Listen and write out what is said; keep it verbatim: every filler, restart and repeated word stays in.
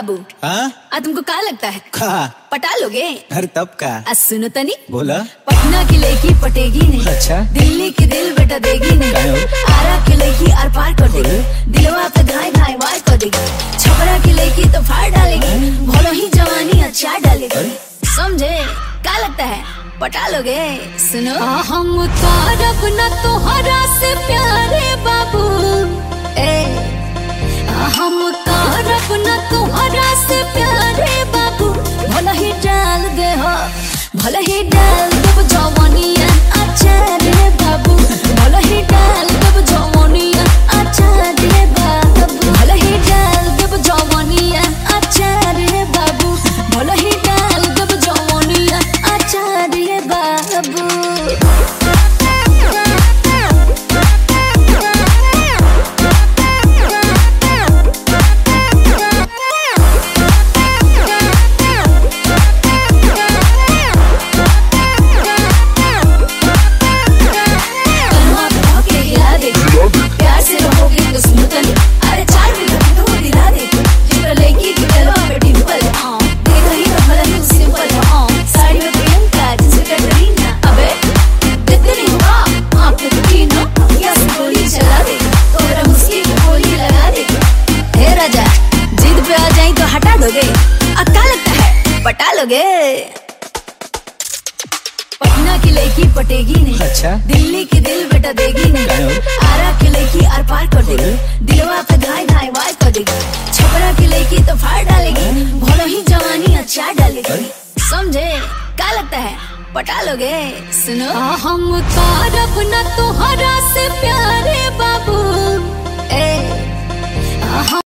बाबू। हाँ? आ तुमको क्या लगता है कहा? पटा लोगे? अरे तब का? आ सुनो तनी, बोला। पटना की लड़की पटेगी नहीं, अच्छा। दिल्ली की दिल बेटा देगी नहीं, आरा की लड़की आर पार कर देगी, दिलवा पे धाई धाई वार कर देगी, छपरा की लड़की तो फाड़ डालेगी, भलो ही जवानी अच्छा डालेगी। समझे? क्या लगता है पटा लोगे? सुनो, हम तारब न तोहरा से प्यारे बाबू, ए हम तारब न तोहरा से प्यारे बाबू, भला ही डाल दे हो, भला ही डाल दे जवानिया अच्छा रे बाबू, भला ही डाल दे जवानिया अच्छा रे बाबू, भला ही डाल दे जवानिया अच्छा रे बाबू, भला ही डाल दे जवानिया अच्छा रे बाबू। हटा दोगे? क्या लगता है पटा लोगे? पटना की लड़की पटेगी नहीं, अच्छा। दिल्ली की दिल बेटा देगी नहीं, आरा की लड़की आर पार कर देगी, दिलवा पे धाई धाई वार कर देगी, छपरा की लड़की तो फाड़ डालेगी, भलो ही जवानी अच्छा डालेगी। समझे? क्या लगता है पटा लोगे? सुनो, हम तारब न तोहरा से प्यारे बाबू, ए